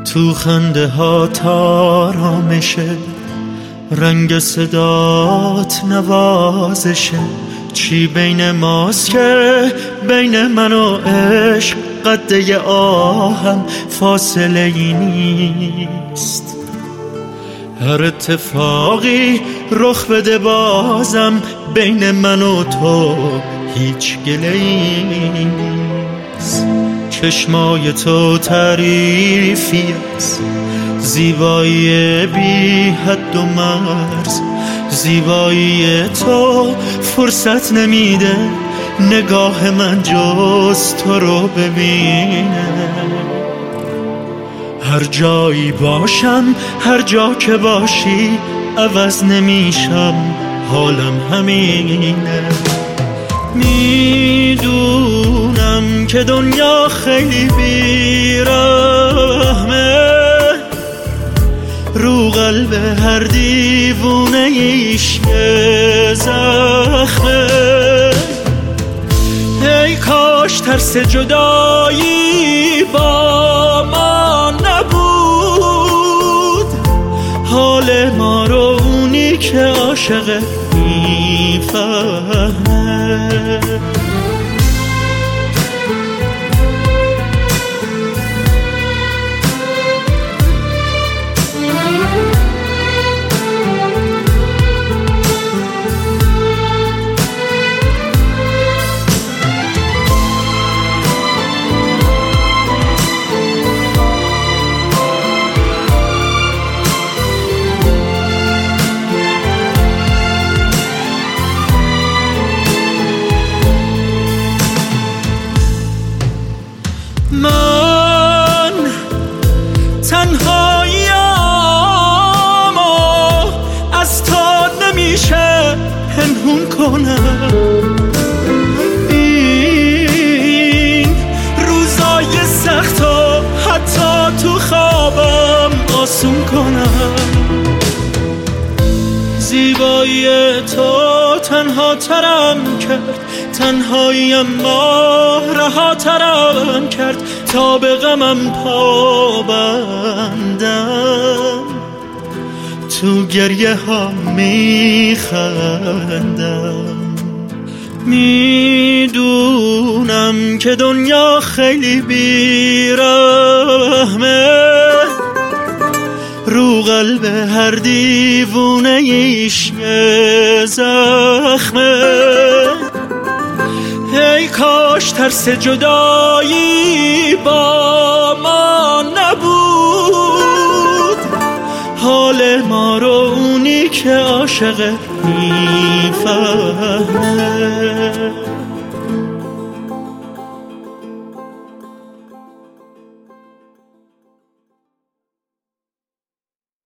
تو خنده ها آرامشه، رنگ صدات نوازشه. چی بین ماست که بین من و عشق قده آهم فاصله ای نیست. هر اتفاقی رخ بده بازم بین من و تو هیچ گله‌ای نیست. چشمای تو تعریفی است، زیبایی بی حد و مرز. زیبایی تو فرصت نمیده نگاه من جز تو رو ببینه. هر جایی باشم هر جا که باشی عوض نمیشم، حالم همینه. میدونم که دنیا خیلی بیرحمه، رو قلب هر دیوونه ایش یه زخمه. ای کاش ترس جدایی با ما نبود، حال ما رو اونی که عاشقه میفهمه. من تنهاییم و از تو نمیشه پنهون کنم. این روزای سخت و حتی تو خوابم آسون کنم. زیبایی تو تنها ترم کرد، تنهایی اما رها ترم کرد تا به غمم پا بندم. تو گریه ها میخندم. میدونم که دنیا خیلی بیرحمه، رو قلب هر دیوونه ایش یه زخمه. ای کاش ترس جدایی با ما نبود، حال ما رو اونی که عاشقه میفهمه.